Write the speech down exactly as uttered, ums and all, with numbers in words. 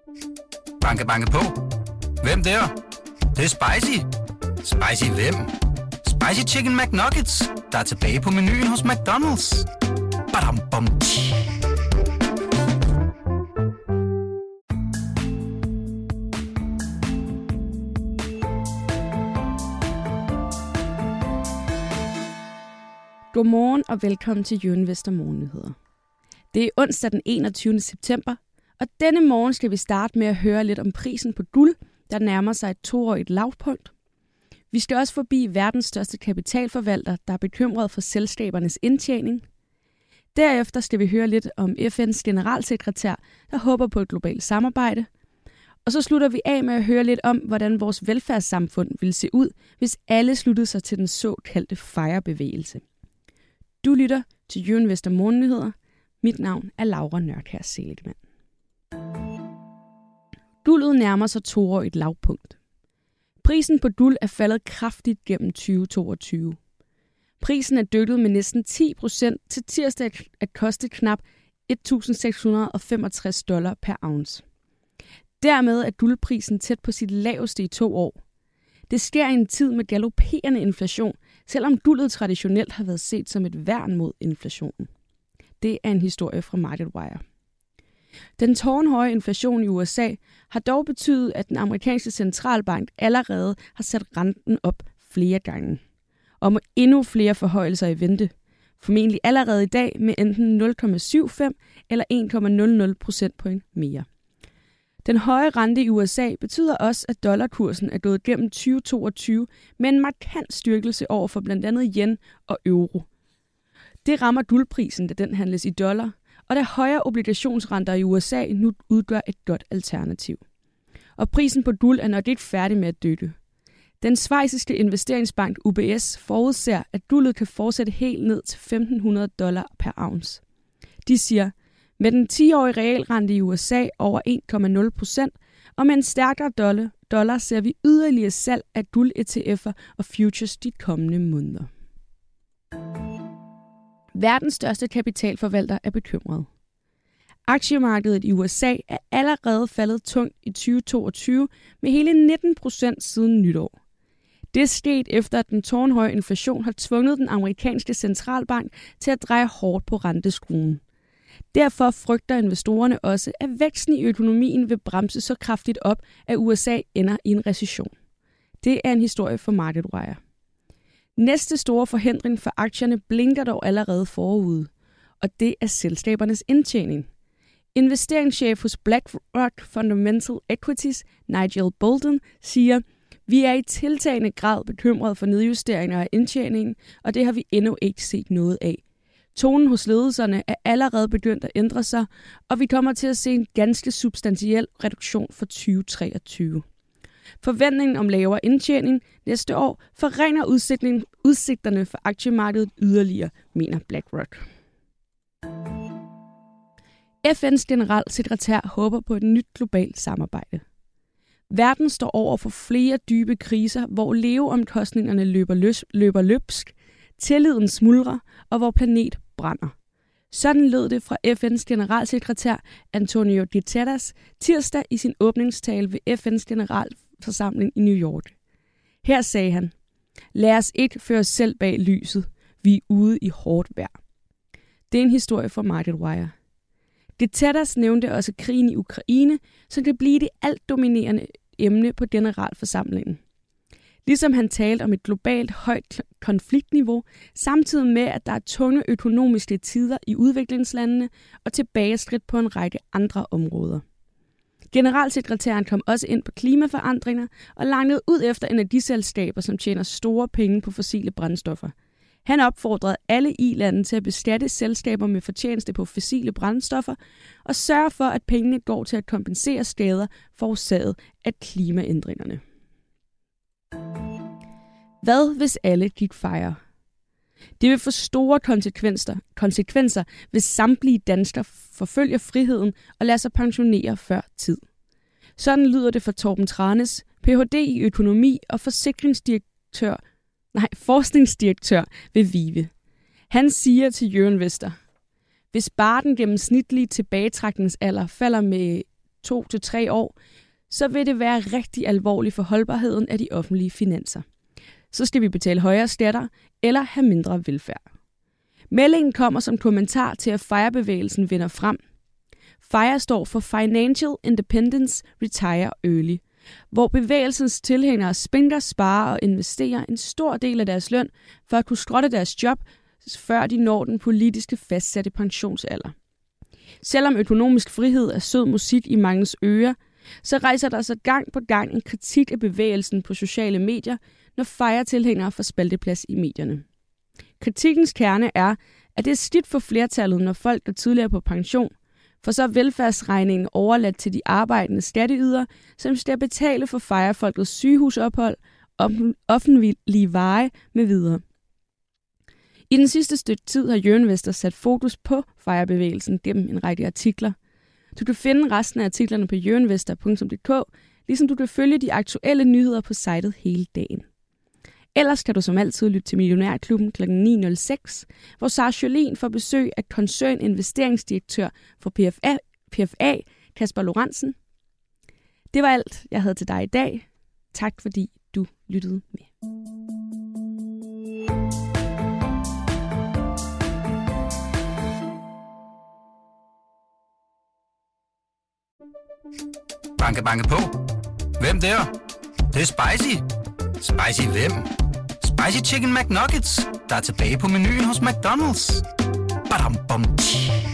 Banke, banke på. Hvem der? Det, det er spicy. Spicy hvem? Spicy Chicken McNuggets, der er tilbage på menuen hos McDonald's. Badum, bom, tji. Godmorgen og velkommen til Jørgen Vester Morgennyheder. Det er onsdag den enogtyvende september, og denne morgen skal vi starte med at høre lidt om prisen på guld, der nærmer sig et toårigt lavpunkt. Vi skal også forbi verdens største kapitalforvalter, der er bekymret for selskabernes indtjening. Derefter skal vi høre lidt om F N's generalsekretær, der håber på et globalt samarbejde. Og så slutter vi af med at høre lidt om, hvordan vores velfærdssamfund ville se ud, hvis alle sluttede sig til den såkaldte FIRE-bevægelse. Du lytter til Jørgen Vester Morgennyheder. Mit navn er Laura Nørkjær Seligman. Guldet nærmer sig toårigt lavpunkt. Prisen på guld er faldet kraftigt gennem tyve toogtyve. Prisen er dykket med næsten ti procent til tirsdag at koste knap et tusind seks hundrede og femogtres dollar per ounce. Dermed er guldprisen tæt på sit laveste i to år. Det sker i en tid med galopperende inflation, selvom guldet traditionelt har været set som et værn mod inflationen. Det er en historie fra MarketWire. Den tårnhøje inflation i U S A har dog betydet, at den amerikanske centralbank allerede har sat renten op flere gange. Og med endnu flere forhøjelser i vente. Formentlig allerede i dag med enten nul komma syvoghalvfems eller en komma nul nul procentpoint mere. Den høje rente i U S A betyder også, at dollarkursen er gået gennem tyve toogtyve med en markant styrkelse over for blandt andet yen og euro. Det rammer guldprisen, da den handles i dollar, og da højere obligationsrenter i U S A nu udgør et godt alternativ. Og prisen på guld er nok ikke færdig med at dykke. Den schweiziske investeringsbank U B S forudser, at guldet kan fortsætte helt ned til femten hundrede dollar per ounce. De siger, med den ti-årige realrente i U S A over en komma nul procent og med en stærkere dollar, dollar ser vi yderligere salg af guld-E T F'er og futures de kommende måneder. Verdens største kapitalforvalter er bekymret. Aktiemarkedet i U S A er allerede faldet tungt i tyve toogtyve med hele nitten procent siden nytår. Det er sket efter, at den tårnhøje inflation har tvunget den amerikanske centralbank til at dreje hårdt på renteskruen. Derfor frygter investorerne også, at væksten i økonomien vil bremse så kraftigt op, at U S A ender i en recession. Det er en historie for MarketWire. Næste store forhindring for aktierne blinker dog allerede forude, og det er selskabernes indtjening. Investeringschef hos BlackRock Fundamental Equities, Nigel Bolton, siger, vi er i tiltagende grad bekymret for nedjusteringer af indtjeningen, og det har vi endnu ikke set noget af. Tonen hos ledelserne er allerede begyndt at ændre sig, og vi kommer til at se en ganske substantiel reduktion for tyve treogtyve. Forventningen om lavere indtjening næste år forringer udsigterne for aktiemarkedet yderligere, mener BlackRock. F N's generalsekretær håber på et nyt globalt samarbejde. Verden står over for flere dybe kriser, hvor leveomkostningerne løber, løs, løber løbsk, tilliden smuldrer og hvor planet brænder. Sådan lød det fra F N's generalsekretær Antonio Guterres tirsdag i sin åbningstale ved F N's generalforsamling i New York. Her sagde han, lad os ikke føre os selv bag lyset, vi er ude i hårdt vejr. Det er en historie fra MarketWire. Guterres nævnte også krigen i Ukraine, som kan blive det alt dominerende emne på generalforsamlingen. Ligesom han talte om et globalt højt konfliktniveau, samtidig med, at der er tunge økonomiske tider i udviklingslandene og tilbageskridt på en række andre områder. Generalsekretæren kom også ind på klimaforandringer og langede ud efter energiselskaber, som tjener store penge på fossile brændstoffer. Han opfordrede alle i-lande til at beskatte selskaber med fortjeneste på fossile brændstoffer og sørge for, at pengene går til at kompensere skader forårsaget af klimaændringerne. Hvad hvis alle gik FIRE? Det vil få store konsekvenser, konsekvenser hvis samtlige danskere forfølger friheden og lader sig pensionere før tid. Sådan lyder det for Torben Tranes, P H D i økonomi og forsikringsdirektør, nej, forskningsdirektør ved VIVE. Han siger til Jørgen Vester, hvis bare den gennemsnitlige tilbagetrækningsalder falder med to til tre år, så vil det være rigtig alvorligt for holdbarheden af de offentlige finanser. Så skal vi betale højere skatter eller have mindre velfærd. Meldingen kommer som kommentar til, at FIRE-bevægelsen vinder frem. FIRE står for Financial Independence Retire Early, hvor bevægelsens tilhængere spinker, sparer og investerer en stor del af deres løn for at kunne skrotte deres job, før de når den politiske fastsatte pensionsalder. Selvom økonomisk frihed er sød musik i manges ører, så rejser der sig gang på gang en kritik af bevægelsen på sociale medier, når FIRE-tilhængere får spalteplads i medierne. Kritikkens kerne er, at det er skidt for flertallet, når folk går tidligere på pension, for så er velfærdsregningen overladt til de arbejdende skatteydere, som skal betale for FIRE-folkets sygehusophold, offentlige veje med videre. I den sidste stykke tid har Jørgen sat fokus på FIRE-bevægelsen gennem en række artikler. Du kan finde resten af artiklerne på jørgenvester punktum d k, ligesom du kan følge de aktuelle nyheder på sitet hele dagen. Ellers kan du som altid lytte til Millionærklubben klokken ni nul seks, hvor Sara Jolin får besøg af koncerninvesteringsdirektør for P F A, P F A Kasper Lorentzen. Det var alt, jeg havde til dig i dag. Tak fordi du lyttede med. Banke, banke på. Hvem der? Det, det er spicy. Spicy hvem? Spicy Chicken McNuggets, der er tilbage på menuen hos McDonald's. Badum, bom, tji.